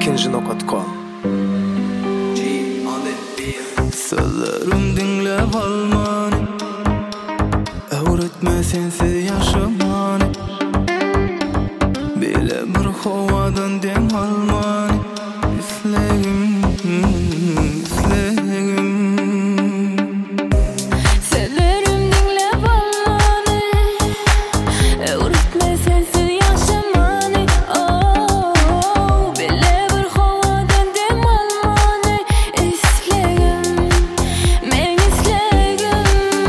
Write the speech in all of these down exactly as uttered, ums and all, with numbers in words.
ikinci nokta com. Sözlerim dinlep almany, öğretme sensiz yaşamany. Bile bir hovadan dem almany, islegim, islegim. Sözlerim dinlep almany, öğretme sensiz yaşamany. Oh, bile bir hovadan dem almany, islegim, men islegim.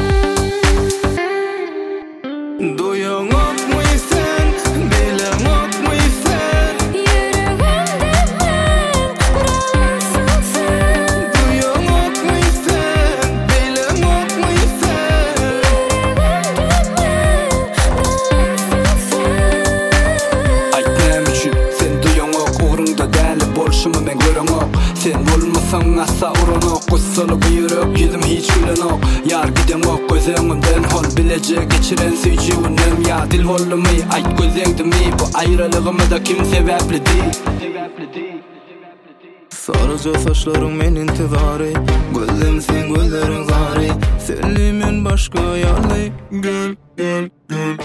Duyan okmuysan, bilen okmuysan, Yüreğimde men buralansın sen. duyan okmuysan, bilen okmuysan. Yüreğimde men buralansın sen. Aytnam üçün sen duyan ok, uğrunda däli bolşumy men gören ok. Sen bolmasaň assa uran ok, gussaly bu ýürek ýüzüm hiç gülen ok. Ýar giden ok, gözüňimden hol bileje geçiren süýjüňem ýa dil bolmy, aýt gözüňdimi bu aýralygymyza kim sebäpli diýil. Sarıca saçlarың men intizary, gözüm sen gözleriň zary. Seni men başga ýarly, gül, gül, gül.